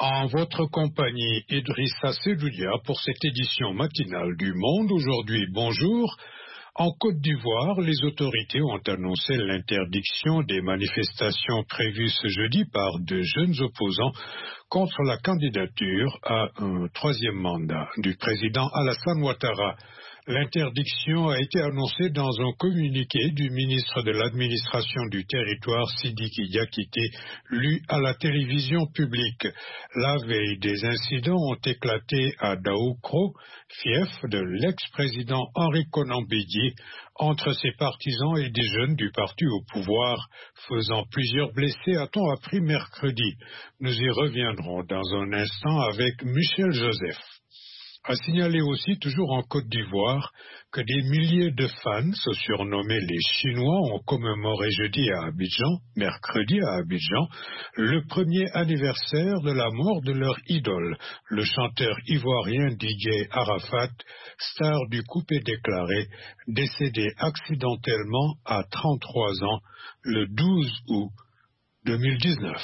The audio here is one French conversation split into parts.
En votre compagnie, Idrissa Sedoudia pour cette édition matinale du Monde. Aujourd'hui, bonjour. En Côte d'Ivoire, les autorités ont annoncé l'interdiction des manifestations prévues ce jeudi par de jeunes opposants contre la candidature à un troisième mandat du président Alassane Ouattara. L'interdiction a été annoncée dans un communiqué du ministre de l'administration du territoire Sidiki Diakité, lu à la télévision publique. La veille, des incidents ont éclaté à Daoukro, fief de l'ex-président Henri Konan Bédié, entre ses partisans et des jeunes du parti au pouvoir, faisant plusieurs blessés, a-t-on appris mercredi. Nous y reviendrons dans un instant avec Michel Joseph. A signalé aussi, toujours en Côte d'Ivoire, que des milliers de fans, surnommés les Chinois, ont commémoré mercredi à Abidjan, le premier anniversaire de la mort de leur idole, le chanteur ivoirien DJ Arafat, star du coupé déclaré, décédé accidentellement à 33 ans le 12 août 2019.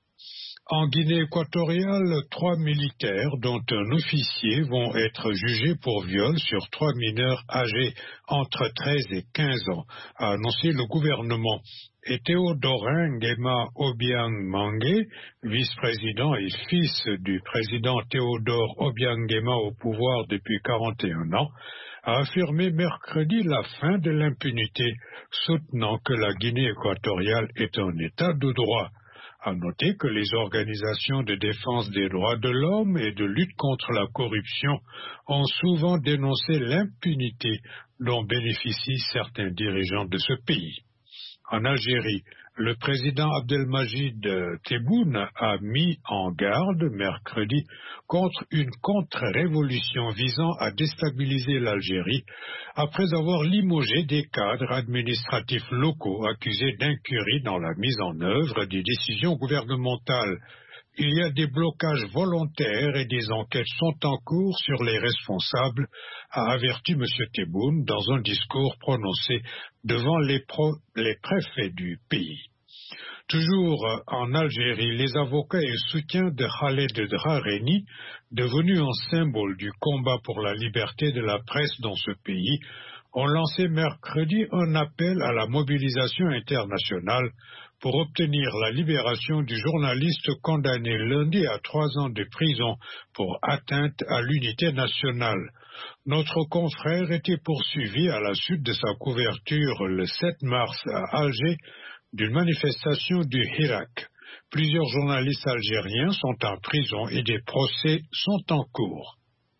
En Guinée équatoriale, 3 militaires, dont un officier, vont être jugés pour viol sur 3 mineurs âgés entre 13 et 15 ans, a annoncé le gouvernement. Et Théodorin Nguema Obiang Mangue, vice-président et fils du président Théodore Obiang Nguema au pouvoir depuis 41 ans, a affirmé mercredi la fin de l'impunité, soutenant que la Guinée équatoriale est un état de droit. À noter que les organisations de défense des droits de l'homme et de lutte contre la corruption ont souvent dénoncé l'impunité dont bénéficient certains dirigeants de ce pays. En Algérie, le président Abdelmajid Tebboune a mis en garde mercredi contre une contre-révolution visant à déstabiliser l'Algérie après avoir limogé des cadres administratifs locaux accusés d'incurie dans la mise en œuvre des décisions gouvernementales. Il y a des blocages volontaires et des enquêtes sont en cours sur les responsables, a averti M. Tebboune dans un discours prononcé devant les préfets du pays. Toujours en Algérie, les avocats et soutiens de Khaled Drareni, devenu un symbole du combat pour la liberté de la presse dans ce pays, ont lancé mercredi un appel à la mobilisation internationale pour obtenir la libération du journaliste condamné lundi à 3 ans de prison pour atteinte à l'unité nationale. Notre confrère était poursuivi à la suite de sa couverture le 7 mars à Alger d'une manifestation du Hirak. Plusieurs journalistes algériens sont en prison et des procès sont en cours.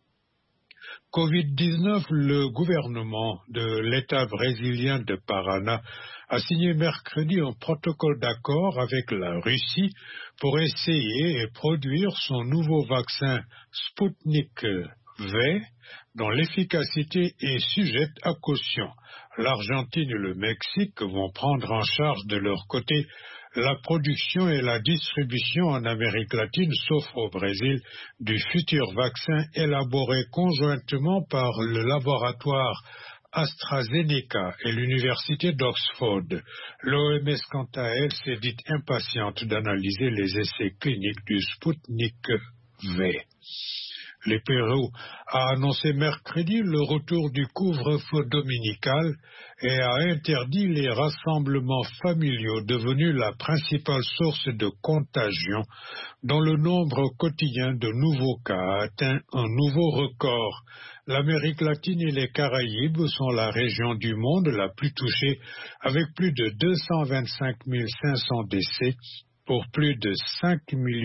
Covid-19, le gouvernement de l'État brésilien de Paraná a signé mercredi un protocole d'accord avec la Russie pour essayer et produire son nouveau vaccin Sputnik V, dont l'efficacité est sujette à caution. L'Argentine et le Mexique vont prendre en charge de leur côté la production et la distribution en Amérique latine, sauf au Brésil, du futur vaccin élaboré conjointement par le laboratoire AstraZeneca et l'université d'Oxford. L'OMS, quant à elle, s'est dite impatiente d'analyser les essais cliniques du Sputnik V. Le Pérou a annoncé mercredi le retour du couvre-feu dominical et a interdit les rassemblements familiaux devenus la principale source de contagion, dont le nombre quotidien de nouveaux cas a atteint un nouveau record. L'Amérique latine et les Caraïbes sont la région du monde la plus touchée, avec plus de 225 500 décès pour plus de 5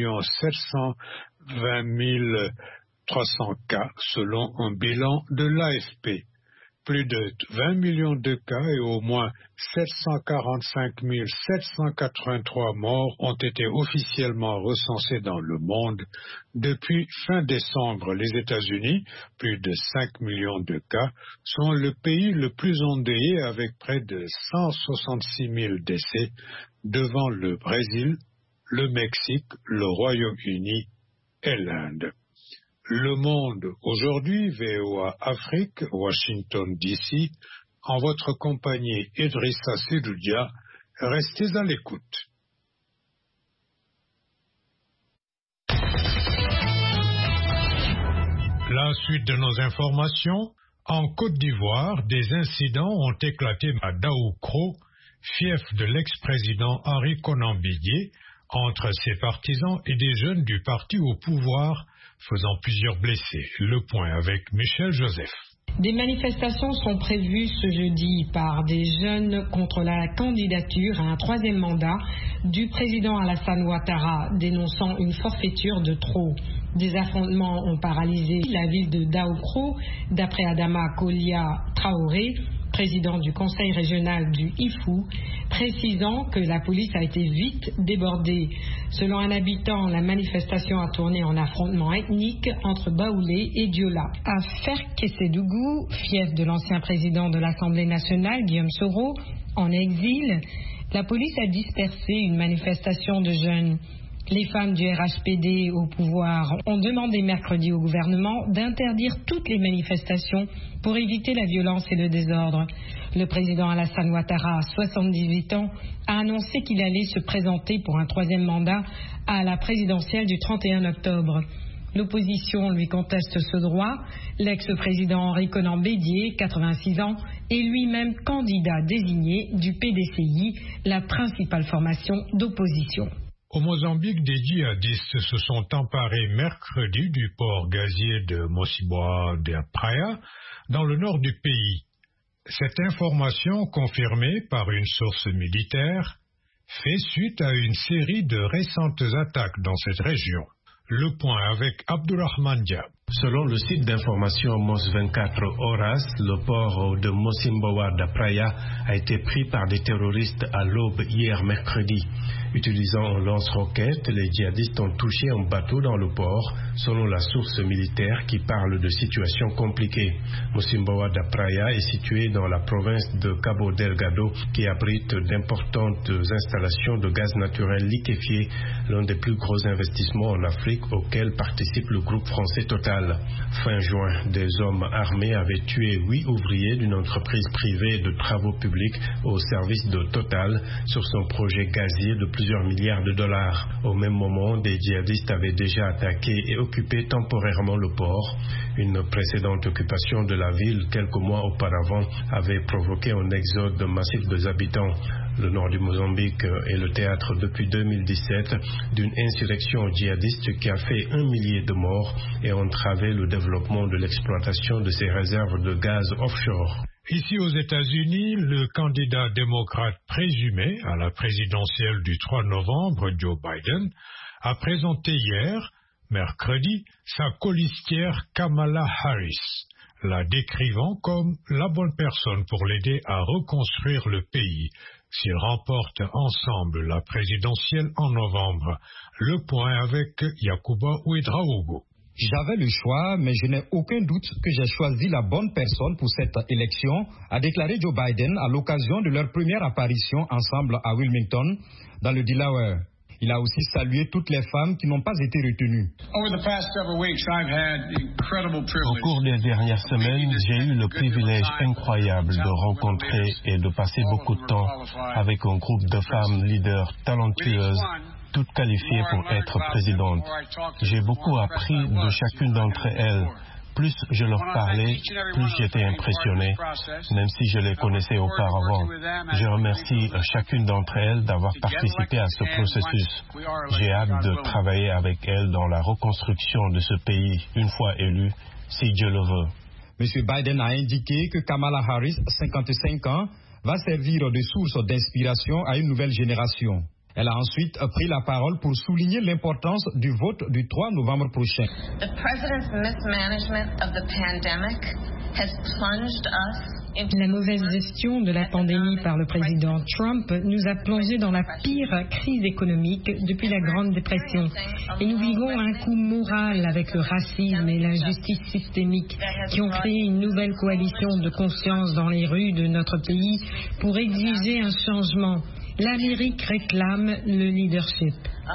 720 300 cas selon un bilan de l'AFP. Plus de 20 millions de cas et au moins 745 783 morts ont été officiellement recensés dans le monde depuis fin décembre. Les États-Unis, plus de 5 millions de cas, sont le pays le plus endeuillé avec près de 166 000 décès devant le Brésil, le Mexique, le Royaume-Uni et l'Inde. Le Monde aujourd'hui, VOA Afrique, Washington DC, en votre compagnie Idrissa Sedoudia, restez à l'écoute. La suite de nos informations. En Côte d'Ivoire, des incidents ont éclaté à Daoukro, fief de l'ex-président Henri Konan Bédié, entre ses partisans et des jeunes du parti au pouvoir, faisant plusieurs blessés. Le point avec Michel Joseph. Des manifestations sont prévues ce jeudi par des jeunes contre la candidature à un troisième mandat du président Alassane Ouattara, dénonçant une forfaiture de trop. Des affrontements ont paralysé la ville de Daoukro, d'après Adama Kolia Traoré, président du conseil régional du Ifou, précisant que la police a été vite débordée. Selon un habitant, la manifestation a tourné en affrontement ethnique entre Baoulé et Diola. À Ferkessédougou, fief de l'ancien président de l'Assemblée nationale, Guillaume Soro, en exil, la police a dispersé une manifestation de jeunes. Les femmes du RHPD au pouvoir ont demandé mercredi au gouvernement d'interdire toutes les manifestations pour éviter la violence et le désordre. Le président Alassane Ouattara, 78 ans, a annoncé qu'il allait se présenter pour un troisième mandat à la présidentielle du 31 octobre. L'opposition lui conteste ce droit. L'ex-président Henri Konan Bédié, 86 ans, est lui-même candidat désigné du PDCI, la principale formation d'opposition. Au Mozambique, des djihadistes se sont emparés mercredi du port gazier de Mocímboa da Praia, dans le nord du pays. Cette information, confirmée par une source militaire, fait suite à une série de récentes attaques dans cette région. Le point avec Abdourahmane Diab. Selon le site d'information MOS 24 Horas, le port de Mocímboa da Praia a été pris par des terroristes à l'aube hier mercredi. Utilisant un lance-roquettes, les djihadistes ont touché un bateau dans le port, selon la source militaire qui parle de situation compliquée. Mocímboa da Praia est situé dans la province de Cabo Delgado, qui abrite d'importantes installations de gaz naturel liquéfié, l'un des plus gros investissements en Afrique auquel participe le groupe français Total. Fin juin, des hommes armés avaient tué 8 ouvriers d'une entreprise privée de travaux publics au service de Total sur son projet gazier de plusieurs milliards de dollars. Au même moment, des djihadistes avaient déjà attaqué et occupé temporairement le port. Une précédente occupation de la ville quelques mois auparavant avait provoqué un exode massif des habitants. Le nord du Mozambique est le théâtre depuis 2017 d'une insurrection djihadiste qui a fait 1 millier de morts et entravé le développement de l'exploitation de ses réserves de gaz offshore. Ici aux États-Unis, le candidat démocrate présumé à la présidentielle du 3 novembre, Joe Biden, a présenté hier, mercredi, sa colistière Kamala Harris, la décrivant comme la bonne personne pour l'aider à reconstruire le pays s'ils remportent ensemble la présidentielle en novembre. Le point avec Yacouba Ouedraogo. J'avais le choix, mais je n'ai aucun doute que j'ai choisi la bonne personne pour cette élection, a déclaré Joe Biden à l'occasion de leur première apparition ensemble à Wilmington, dans le Delaware. Il a aussi salué toutes les femmes qui n'ont pas été retenues. Au cours des dernières semaines, j'ai eu le privilège incroyable de rencontrer et de passer beaucoup de temps avec un groupe de femmes leaders talentueuses, toutes qualifiées pour être présidentes. J'ai beaucoup appris de chacune d'entre elles. Plus je leur parlais, plus j'étais impressionné, même si je les connaissais auparavant. Je remercie chacune d'entre elles d'avoir participé à ce processus. J'ai hâte de travailler avec elles dans la reconstruction de ce pays, une fois élu, si Dieu le veut. M. Biden a indiqué que Kamala Harris, 55 ans, va servir de source d'inspiration à une nouvelle génération. Elle a ensuite pris la parole pour souligner l'importance du vote du 3 novembre prochain. La mauvaise gestion de la pandémie par le président Trump nous a plongé dans la pire crise économique depuis la Grande Dépression. Et nous vivons un coup moral avec le racisme et l'injustice systémique qui ont créé une nouvelle coalition de conscience dans les rues de notre pays pour exiger un changement. L'Amérique réclame le leadership.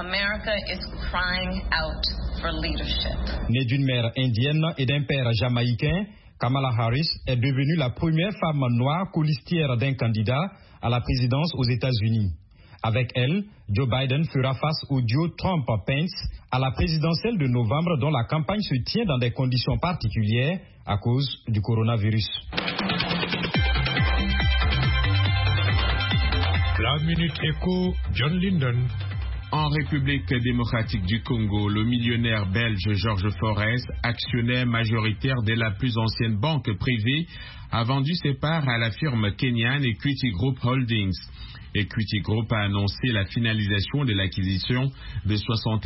Née d'une mère indienne et d'un père jamaïcain, Kamala Harris est devenue la première femme noire colistière d'un candidat à la présidence aux États-Unis. Avec elle, Joe Biden fera face au duo Trump-Pence à la présidentielle de novembre dont la campagne se tient dans des conditions particulières à cause du coronavirus. La Minute Éco, John Linden. En République démocratique du Congo, le millionnaire belge Georges Forest, actionnaire majoritaire de la plus ancienne banque privée, a vendu ses parts à la firme kenyane Equity Group Holdings. Equity Group a annoncé la finalisation de l'acquisition de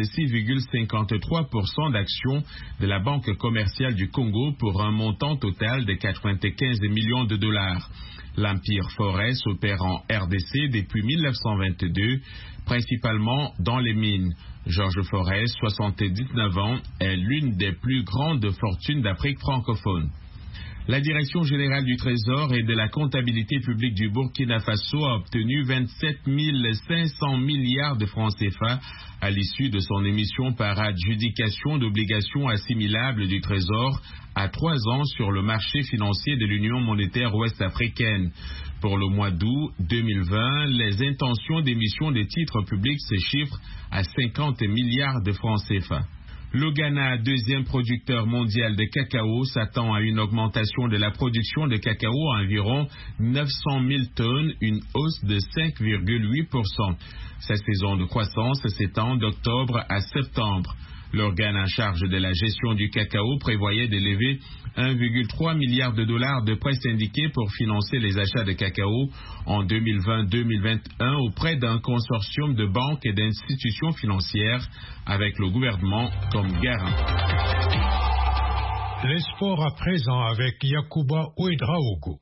66,53% d'actions de la Banque commerciale du Congo pour un montant total de 95 millions de dollars. L'Empire Forest opère en RDC depuis 1922, principalement dans les mines. Georges Forest, 79 ans, est l'une des plus grandes fortunes d'Afrique francophone. La Direction générale du Trésor et de la comptabilité publique du Burkina Faso a obtenu 27 500 milliards de francs CFA à l'issue de son émission par adjudication d'obligations assimilables du Trésor à 3 ans sur le marché financier de l'Union monétaire ouest-africaine. Pour le mois d'août 2020, les intentions d'émission des titres publics se chiffrent à 50 milliards de francs CFA. Le Ghana, deuxième producteur mondial de cacao, s'attend à une augmentation de la production de cacao à environ 900 000 tonnes, une hausse de 5,8%. Sa saison de croissance s'étend d'octobre à septembre. L'organe en charge de la gestion du cacao prévoyait d'élever 1,3 milliard de dollars de prêts syndiqués pour financer les achats de cacao en 2020-2021 auprès d'un consortium de banques et d'institutions financières avec le gouvernement comme garant. Les sports à présent avec Yacouba Ouedraogo.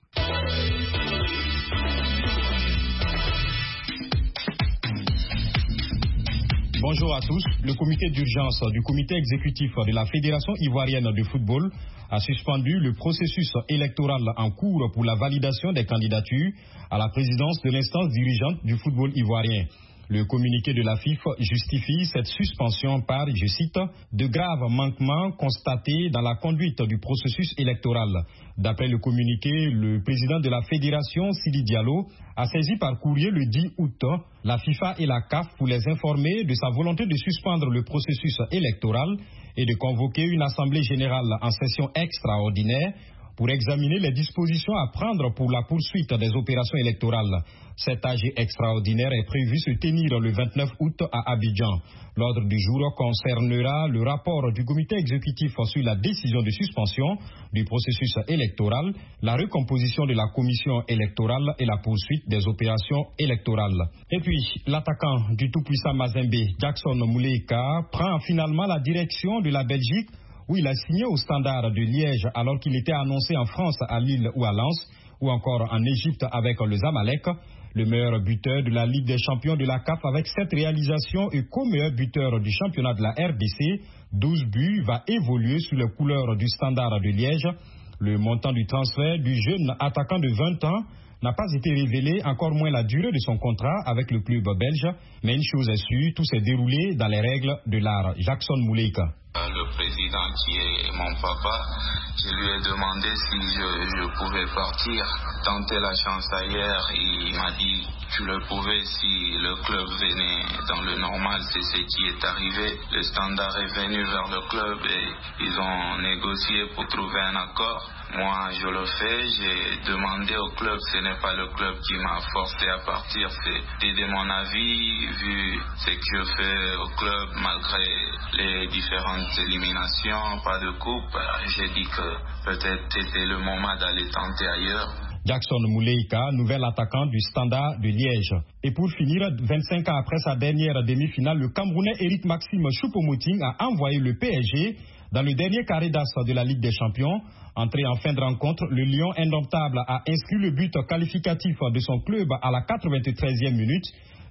Bonjour à tous. Le comité d'urgence du comité exécutif de la Fédération ivoirienne de football a suspendu le processus électoral en cours pour la validation des candidatures à la présidence de l'instance dirigeante du football ivoirien. Le communiqué de la FIFA justifie cette suspension par, je cite, de graves manquements constatés dans la conduite du processus électoral. D'après le communiqué, le président de la fédération, Sidi Diallo, a saisi par courrier le 10 août la FIFA et la CAF pour les informer de sa volonté de suspendre le processus électoral et de convoquer une assemblée générale en session extraordinaire pour examiner les dispositions à prendre pour la poursuite des opérations électorales. Cet AG extraordinaire est prévu se tenir le 29 août à Abidjan. L'ordre du jour concernera le rapport du comité exécutif sur la décision de suspension du processus électoral, la recomposition de la commission électorale et la poursuite des opérations électorales. Et puis, l'attaquant du tout-puissant Mazembe, Jackson Muleka, prend finalement la direction de la Belgique où il a signé au Standard de Liège alors qu'il était annoncé en France à Lille ou à Lens ou encore en Égypte avec le Zamalek. Le meilleur buteur de la Ligue des champions de la CAF avec 7 réalisations et co-meilleur buteur du championnat de la RDC, 12 buts, va évoluer sous les couleurs du Standard de Liège. Le montant du transfert du jeune attaquant de 20 ans n'a pas été révélé, encore moins la durée de son contrat avec le club belge. Mais une chose est sûre, tout s'est déroulé dans les règles de l'art. Jackson Muleka. Le président qui est mon papa, je lui ai demandé si je pouvais partir, tenter la chance ailleurs. Il m'a dit tu le pouvais si le club venait dans le normal. C'est ce qui est arrivé. Le Standard est venu vers le club et ils ont négocié pour trouver un accord. Moi, je le fais, j'ai demandé au club, ce n'est pas le club qui m'a forcé à partir, c'est de mon avis, vu ce que je fais au club, malgré les différentes éliminations, pas de coupe, j'ai dit que peut-être c'était le moment d'aller tenter ailleurs. Jackson Muleka, nouvel attaquant du Standard de Liège. Et pour finir, 25 ans après sa dernière demi-finale, le Camerounais Éric Maxime Choupo-Moting a envoyé le PSG dans le dernier carré d'as de la Ligue des Champions. Entré en fin de rencontre, le Lion indomptable a inscrit le but qualificatif de son club à la 93e minute.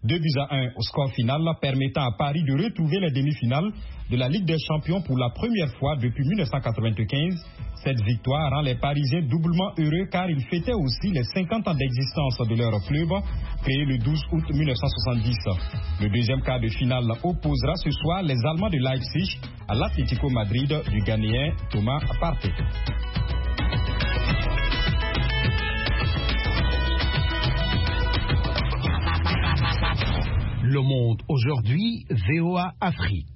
2-1 au score final, permettant à Paris de retrouver les demi-finales de la Ligue des Champions pour la première fois depuis 1995. Cette victoire rend les Parisiens doublement heureux car ils fêtaient aussi les 50 ans d'existence de leur club, créé le 12 août 1970. Le deuxième quart de finale opposera ce soir les Allemands de Leipzig à l'Atlético Madrid du Ghanéen Thomas Partey. Le Monde aujourd'hui, VOA Afrique.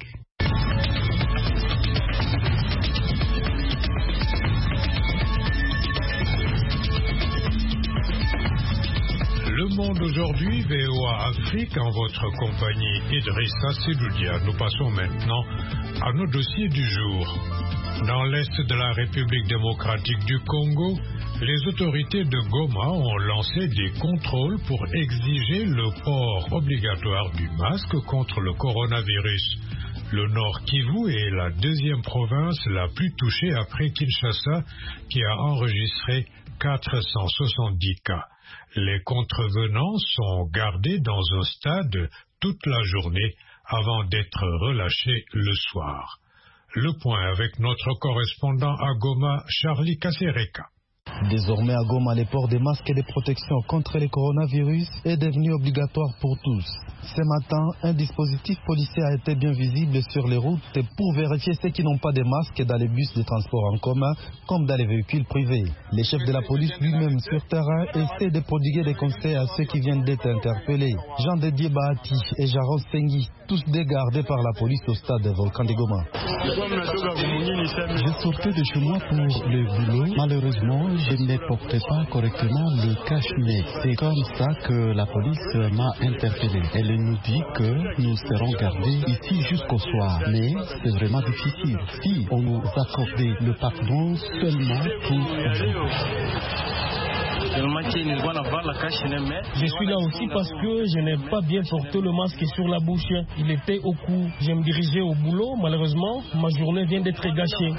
Le Monde aujourd'hui, VOA Afrique, en votre compagnie Idrissa Sedoudia. Nous passons maintenant à nos dossiers du jour. Dans l'est de la République démocratique du Congo, les autorités de Goma ont lancé des contrôles pour exiger le port obligatoire du masque contre le coronavirus. Le Nord Kivu est la deuxième province la plus touchée après Kinshasa, qui a enregistré 470 cas. Les contrevenants sont gardés dans un stade toute la journée avant d'être relâchés le soir. Le point avec notre correspondant à Goma, Charlie Kasereka. Désormais à Goma, le port des masques et des protections contre le coronavirus est devenu obligatoire pour tous. Ce matin, un dispositif policier a été bien visible sur les routes pour vérifier ceux qui n'ont pas de masques dans les bus de transport en commun comme dans les véhicules privés. Le chef de la police lui-même sur terrain essaie de prodiguer des conseils à ceux qui viennent d'être interpellés. Jean-Dédier Bahati et Jaron Sengi, tous dégardés par la police au stade de Volcan de Goma. Je sortais de chez moi pour le boulot. Malheureusement, je ne portais pas correctement le cache-nez. C'est comme ça que la police m'a interpellé. Elle nous dit que nous serons gardés ici jusqu'au soir. Mais c'est vraiment difficile. Si on nous accordait le pardon seulement pour vous. Je suis là aussi parce que je n'ai pas bien porté le masque sur la bouche. Il était au cou. Je me dirigeais au boulot. Malheureusement, ma journée vient d'être gâchée.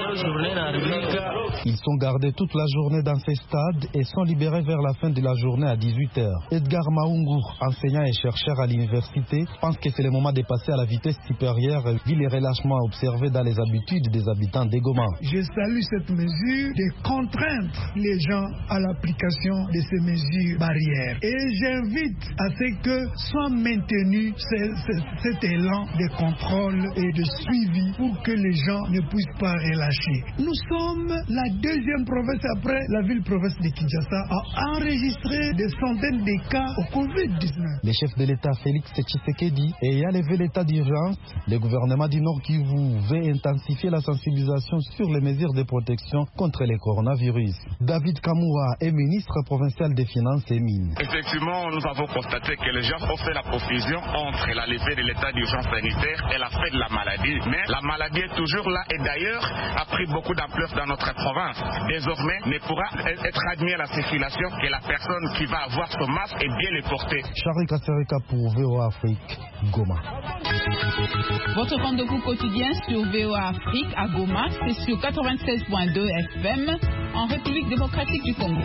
Ils sont gardés toute la journée dans ces stades et sont libérés vers la fin de la journée à 18h. Edgar Maungu, enseignant et chercheur à l'université, pense que c'est le moment de passer à la vitesse supérieure vu les relâchements observés dans les habitudes des habitants de Goma. Je salue cette mesure de contraindre les gens à l'application de ces mesures barrières. Et j'invite à ce que soit maintenu cet élan de contrôle et de suivi pour que les gens ne puissent pas relâcher. Nous sommes la deuxième province après la ville-province de Kinshasa à enregistrer des centaines de cas au Covid-19. Le chef de l'État Félix Tshisekedi ayant levé l'état d'urgence, le gouvernement du Nord Kivu veut intensifier la sensibilisation sur les mesures de protection contre le coronavirus. David Kamoura est ministre provincial des Finances et Mines. Effectivement, nous avons constaté que les gens ont fait la confusion entre la levée de l'état d'urgence sanitaire et la fin de la maladie. Mais la maladie est toujours là et d'ailleurs a pris beaucoup d'ampleur dans notre province. Désormais, ne pourra être admis à la circulation que la personne qui va avoir son masque est bien le porter. Charlie Kasereka pour VOA Afrique, Goma. Votre rendez-vous quotidien sur VOA Afrique à Goma, c'est sur 96.2 FM en République démocratique du Congo.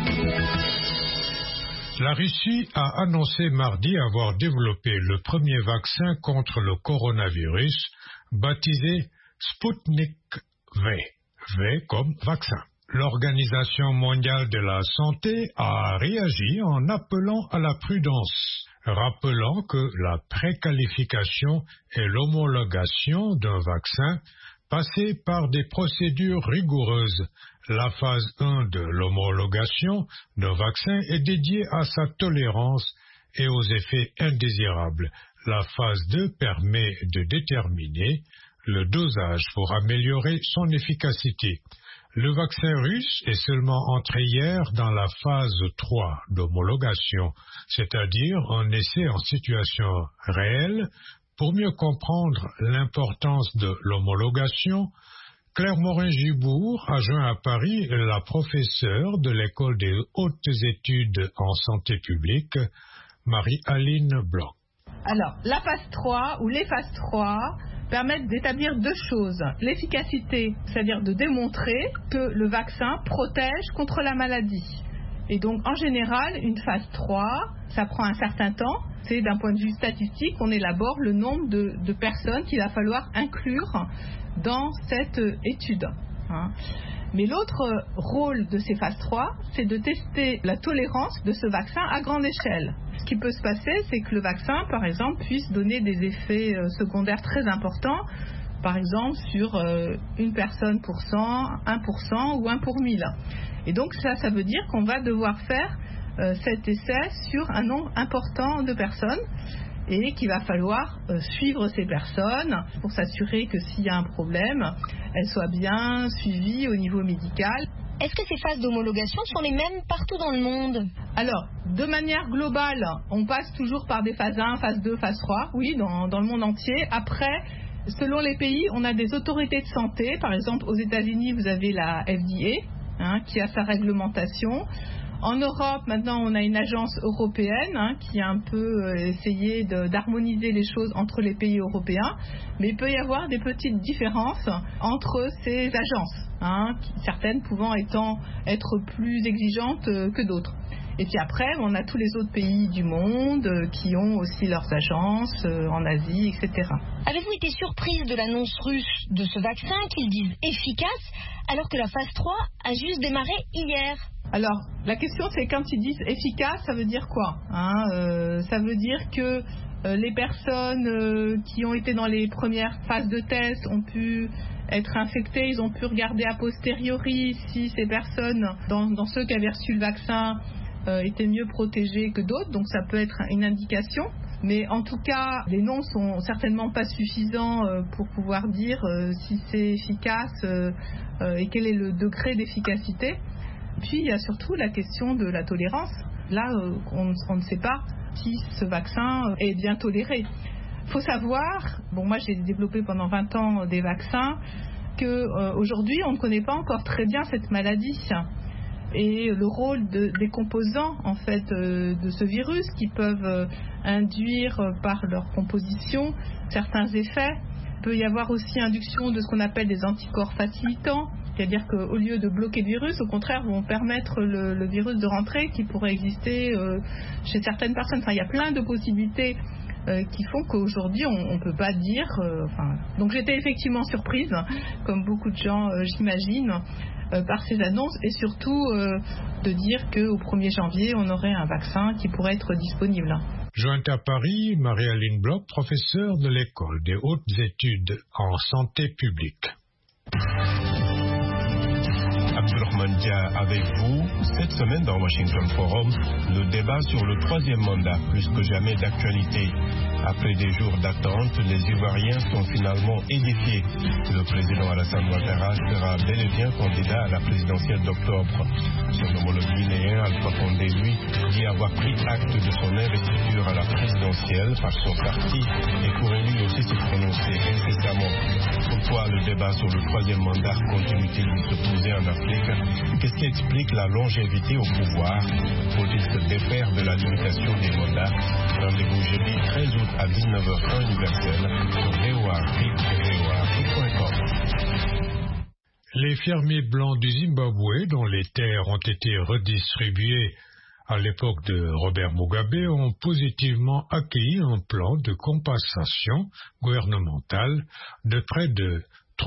La Russie a annoncé mardi avoir développé le premier vaccin contre le coronavirus, baptisé Sputnik V. V comme vaccin. L'Organisation mondiale de la santé a réagi en appelant à la prudence, rappelant que la préqualification et l'homologation d'un vaccin passaient par des procédures rigoureuses. La phase 1 de l'homologation d'un vaccin est dédiée à sa tolérance et aux effets indésirables. La phase 2 permet de déterminer le dosage pour améliorer son efficacité. Le vaccin russe est seulement entré hier dans la phase 3 d'homologation, c'est-à-dire un essai en situation réelle. Pour mieux comprendre l'importance de l'homologation, Claire Morin-Gibourg a joint à Paris la professeure de l'École des hautes études en santé publique, Marie-Aline Blanc. Alors, la phase 3 ou les phases 3 permettent d'établir deux choses. L'efficacité, c'est-à-dire de démontrer que le vaccin protège contre la maladie. Et donc, en général, une phase 3, ça prend un certain temps. C'est d'un point de vue statistique, on élabore le nombre de personnes qu'il va falloir inclure dans cette étude. Mais l'autre rôle de ces phases 3, c'est de tester la tolérance de ce vaccin à grande échelle. Ce qui peut se passer, c'est que le vaccin, par exemple, puisse donner des effets secondaires très importants, par exemple sur une personne pour 100, 1% ou 1 pour 1000. Et donc ça veut dire qu'on va devoir faire cet essai sur un nombre important de personnes. et qu'il va falloir suivre ces personnes pour s'assurer que s'il y a un problème, elles soient bien suivies au niveau médical. Est-ce que ces phases d'homologation sont les mêmes partout dans le monde? Alors, de manière globale, on passe toujours par des phases 1, phase 2, phase 3, oui, dans le monde entier. Après, selon les pays, on a des autorités de santé. Par exemple, aux États-Unis, vous avez la FDA, qui a sa réglementation. En Europe, maintenant, on a une agence européenne qui a un peu essayé d'harmoniser les choses entre les pays européens. Mais il peut y avoir des petites différences entre ces agences, certaines pouvant être plus exigeantes que d'autres. Et puis après, on a tous les autres pays du monde qui ont aussi leurs agences en Asie, etc. Avez-vous été surprise de l'annonce russe de ce vaccin qu'ils disent efficace alors que la phase 3 a juste démarré hier? Alors, la question c'est quand ils disent efficace, ça veut dire quoi? Ça veut dire que les personnes qui ont été dans les premières phases de test ont pu être infectées, ils ont pu regarder a posteriori si ces personnes, dans ceux qui avaient reçu le vaccin, étaient mieux protégées que d'autres, donc ça peut être une indication. Mais en tout cas, les noms sont certainement pas suffisants pour pouvoir dire si c'est efficace et quel est le degré d'efficacité. Puis il y a surtout la question de la tolérance. Là, on ne sait pas si ce vaccin est bien toléré. Il faut savoir, moi j'ai développé pendant 20 ans des vaccins, qu'aujourd'hui on ne connaît pas encore très bien cette maladie. Et le rôle des composants en fait de ce virus qui peuvent induire par leur composition certains effets. Il peut y avoir aussi induction de ce qu'on appelle des anticorps facilitants, c'est-à-dire qu'au lieu de bloquer le virus, au contraire vont permettre le virus de rentrer qui pourrait exister chez certaines personnes. Enfin, il y a plein de possibilités qui font qu'aujourd'hui on ne peut pas dire. Donc j'étais effectivement surprise, comme beaucoup de gens j'imagine, par ces annonces et surtout de dire qu'au 1er janvier on aurait un vaccin qui pourrait être disponible. Jointe à Paris, Marie-Aline Bloch, professeure de l'École des hautes études en santé publique. Abdurrahman Dia avec vous. Cette semaine dans Washington Forum, le débat sur le 3e mandat, plus que jamais d'actualité. Après des jours d'attente, les Ivoiriens sont finalement édifiés. Le président Alassane Ouattara sera bel et bien candidat à la présidentielle d'octobre. Son homologue guinéen Alpha Condé, lui, dit avoir pris acte de son investiture à la présidentielle par son parti et pourrait lui aussi se prononcer incessamment. Pourquoi le débat sur le 3e mandat continue-t-il de se poser en Afrique? Qu'est-ce qui explique la longévité au pouvoir? Faut-il se défaire de la limitation des mandats? Rendez-vous jeudi 13 août à 19h universel sur VOA Afrique et voaafrique.com. Les fermiers blancs du Zimbabwe, dont les terres ont été redistribuées à l'époque de Robert Mugabe, ont positivement accueilli un plan de compensation gouvernementale de près de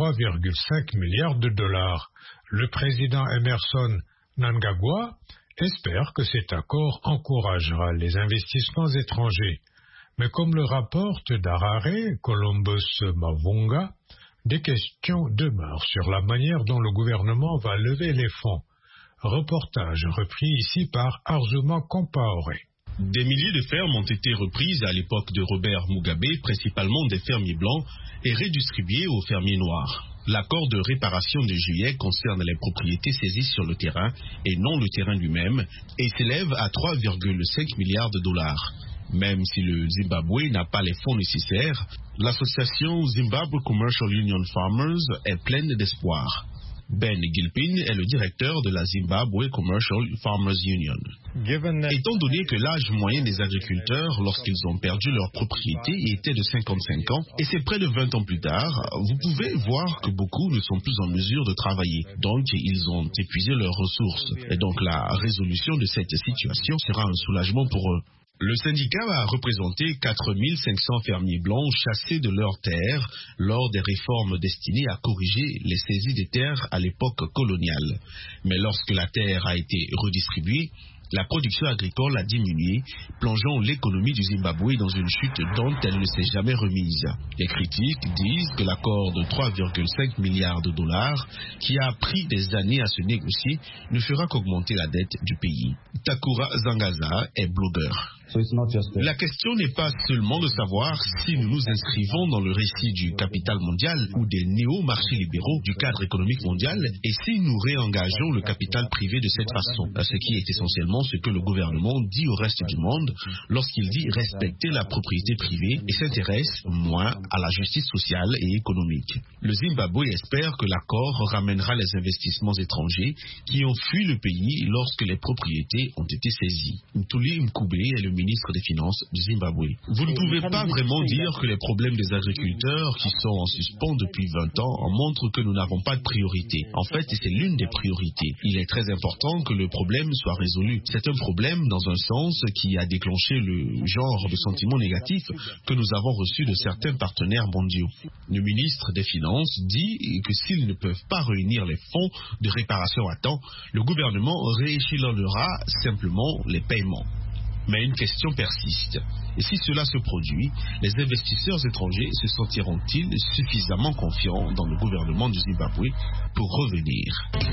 3,5 milliards de dollars. Le président Emerson Mnangagwa espère que cet accord encouragera les investissements étrangers. Mais comme le rapporte Harare, Columbus Mavunga, des questions demeurent sur la manière dont le gouvernement va lever les fonds. Reportage repris ici par Arzuma Compaoré. Des milliers de fermes ont été reprises à l'époque de Robert Mugabe, principalement des fermiers blancs, et redistribuées aux fermiers noirs. L'accord de réparation de juillet concerne les propriétés saisies sur le terrain et non le terrain lui-même et s'élève à 3,5 milliards de dollars. Même si le Zimbabwe n'a pas les fonds nécessaires, l'association Zimbabwe Commercial Union Farmers est pleine d'espoir. Ben Gilpin est le directeur de la Zimbabwe Commercial Farmers Union. Étant donné que l'âge moyen des agriculteurs lorsqu'ils ont perdu leur propriété était de 55 ans, et c'est près de 20 ans plus tard, vous pouvez voir que beaucoup ne sont plus en mesure de travailler. Donc, ils ont épuisé leurs ressources. Et donc, la résolution de cette situation sera un soulagement pour eux. Le syndicat a représenté 4500 fermiers blancs chassés de leurs terres lors des réformes destinées à corriger les saisies des terres à l'époque coloniale. Mais lorsque la terre a été redistribuée, La production agricole a diminué, plongeant l'économie du Zimbabwe dans une chute dont elle ne s'est jamais remise. Les critiques disent que l'accord de 3,5 milliards de dollars, qui a pris des années à se négocier, ne fera qu'augmenter la dette du pays. Takura Zangaza est blogueur. La question n'est pas seulement de savoir si nous nous inscrivons dans le récit du capital mondial ou des néo-marchés libéraux du cadre économique mondial et si nous réengageons le capital privé de cette façon, ce qui est essentiellement ce que le gouvernement dit au reste du monde lorsqu'il dit respecter la propriété privée et s'intéresse moins à la justice sociale et économique. Le Zimbabwe espère que l'accord ramènera les investissements étrangers qui ont fui le pays lorsque les propriétés ont été saisies. Ntuli Mkube est le ministre des Finances du Zimbabwe. Vous ne pouvez pas vraiment dire que les problèmes des agriculteurs qui sont en suspens depuis 20 ans montrent que nous n'avons pas de priorité. En fait, c'est l'une des priorités. Il est très important que le problème soit résolu. C'est un problème dans un sens qui a déclenché le genre de sentiments négatifs que nous avons reçus de certains partenaires mondiaux. Le ministre des Finances dit que s'ils ne peuvent pas réunir les fonds de réparation à temps, le gouvernement rééchelonnera simplement les paiements. Mais une question persiste. Et si cela se produit, les investisseurs étrangers se sentiront-ils suffisamment confiants dans le gouvernement du Zimbabwe pour revenir?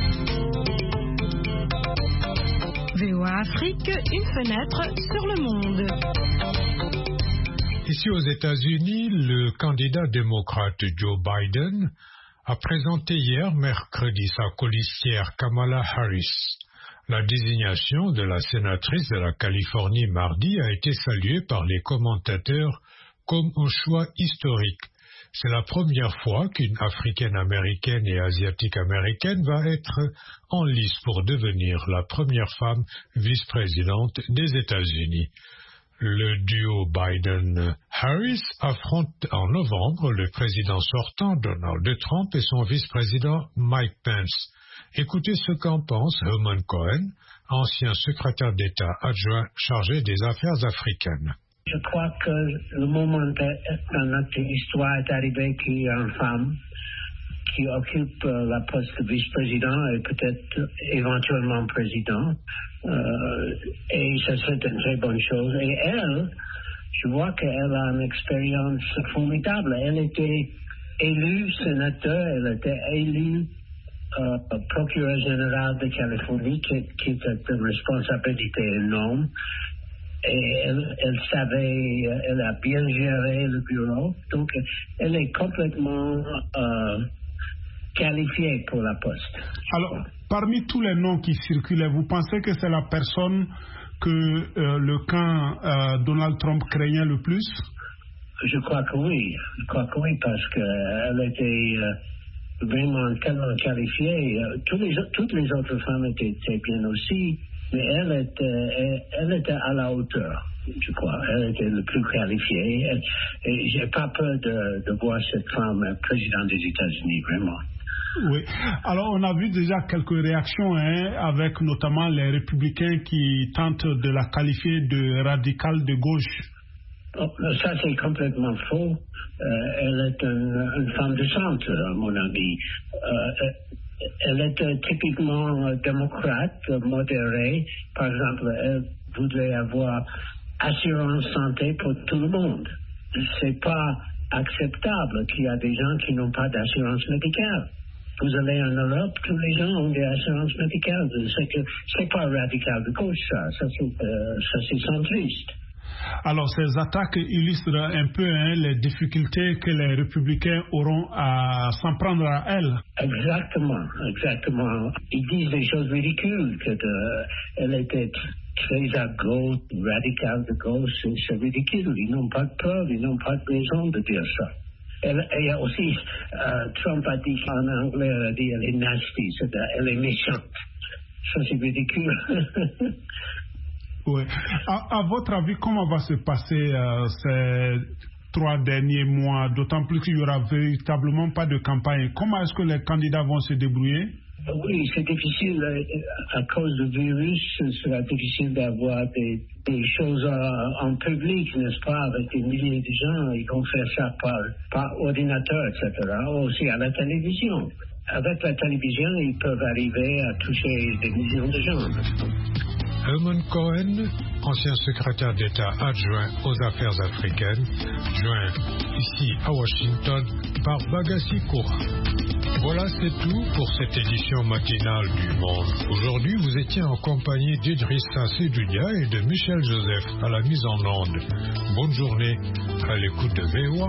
VOA Afrique, une fenêtre sur le monde. Ici aux États-Unis, le candidat démocrate Joe Biden a présenté hier mercredi sa colistière Kamala Harris. La désignation de la sénatrice de la Californie mardi a été saluée par les commentateurs comme un choix historique. C'est la première fois qu'une africaine-américaine et asiatique-américaine va être en lice pour devenir la première femme vice-présidente des États-Unis. Le duo Biden-Harris affronte en novembre le président sortant Donald Trump et son vice-président Mike Pence. Écoutez ce qu'en pense Herman Cohen, ancien secrétaire d'État adjoint chargé des affaires africaines. Je crois que le moment dans notre histoire est arrivé qu'il y a une femme qui occupe la poste de vice-président et peut-être éventuellement président. Et ça serait une très bonne chose. Et elle, je vois qu'elle a une expérience formidable. Elle était élue sénateur, elle était élue procureur général de Californie, qui était une responsabilité énorme. Et elle savait, elle a bien géré le bureau. Donc, elle est complètement qualifiée pour la poste. Alors, parmi tous les noms qui circulaient, vous pensez que c'est la personne que le camp Donald Trump craignait le plus? Je crois que oui. Je crois que oui, parce qu'elle était vraiment tellement qualifiée. Toutes les autres femmes étaient bien aussi, mais elle était à la hauteur, je crois. Elle était le plus qualifiée. Et j'ai pas peur de voir cette femme présidente des États-Unis, vraiment. Oui. Alors, on a vu déjà quelques réactions, avec notamment les républicains qui tentent de la qualifier de radicale de gauche. Oh, ça, c'est complètement faux. Elle est une femme de centre, à mon avis. Elle est typiquement démocrate, modérée. Par exemple, elle voudrait avoir assurance santé pour tout le monde. C'est pas acceptable qu'il y a des gens qui n'ont pas d'assurance médicale. Vous allez en Europe, tous les gens ont des assurances médicales. C'est pas radical de gauche, ça c'est centriste. Alors, ces attaques illustrent un peu les difficultés que les républicains auront à s'en prendre à elle. Exactement. Ils disent des choses ridicules, qu'elle était très à gauche, radicale de gauche, c'est ridicule. Ils n'ont pas de preuve, ils n'ont pas de raison de dire ça. Et aussi, Trump a dit en anglais, elle est nasty, elle est méchante. Ça, c'est ridicule. Oui. À votre avis, comment va se passer ces 3 derniers mois, d'autant plus qu'il n'y aura véritablement pas de campagne? Comment est-ce que les candidats vont se débrouiller? Oui, c'est difficile. À cause du virus, ce sera difficile d'avoir des choses en public, n'est-ce pas, avec des milliers de gens. Ils vont faire ça par ordinateur, etc. Aussi à la télévision. avec la télévision, ils peuvent arriver à toucher des millions de gens. Herman Cohen, ancien secrétaire d'État adjoint aux affaires africaines, joint ici à Washington par Bagassi Koura. Voilà, c'est tout pour cette édition matinale du Monde. Aujourd'hui, vous étiez en compagnie d'Idrissa Sedoudia et de Michel Joseph à la mise en onde. Bonne journée à l'écoute de VOA.